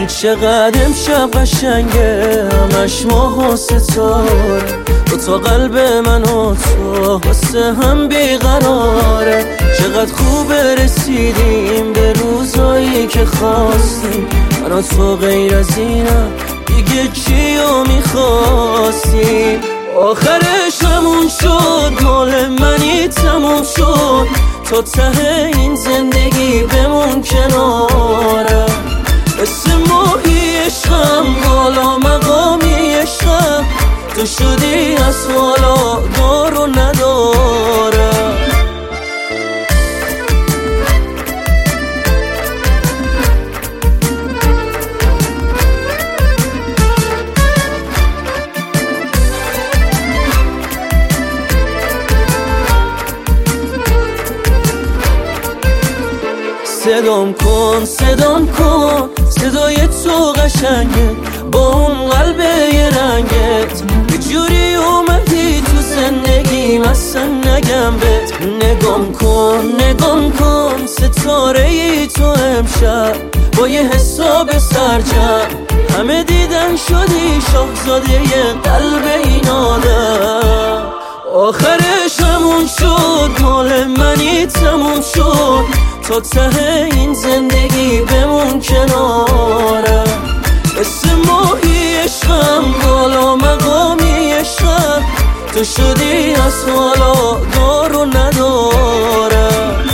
چقدر امشب قشنگه، همش ماه و ستاره، تو قلب من و تو واسه هم بیقراره. چقدر خوبه رسیدیم به روزایی که خواستیم، من و تو غیر از اینم دیگه چیو میخواستیم. آخرش همون شد، مال منی تموم شد، تا ته این زندگی بمون کنارم. اسم ماهی عشقم، بالا مقامی عشقم، تو شدی از حالا دار و ندارم. صدام کن صدام کن، صدای تو قشنگه، با اون قلب یه رنگت یه جوری اومدی تو زندگیم، اصلا نگم بهت. نگام کن ستاره ای تو امشب، با یه حساب سرجم همه دیدن شدی شاهزاده قلب این آدم. آخرش همون شد، مال منی تموم شد، تا ته این زندگی بمون کنارم. اسم ماهی عشقم، بالا مقامی عشقم، تو شدی از حالا دار و ندارم.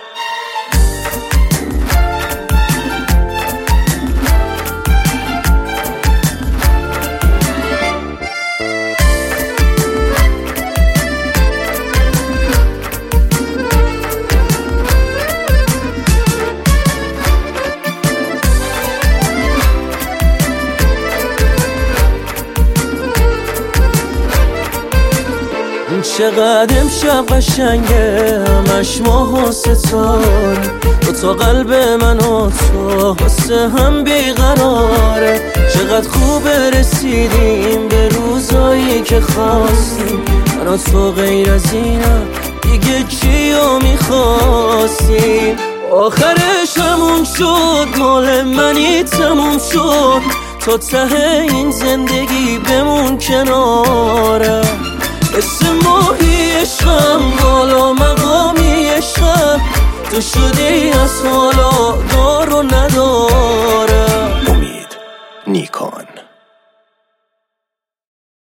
چقدر امشب قشنگه، همش ماه و ستاره، تو قلب من و تو واسه هم بیقراره. چقدر خوبه رسیدیم به روزایی که خواستیم، من و تو غیر از اینم دیگه چیو میخواستیم. آخرش همون شد، مال منی تموم شد، تا ته این زندگی بمون کنارم. اسم ماهی عشقم، بالا مقامی عشقم، تو شدی از حالا دار و ندارم. امید نیکان.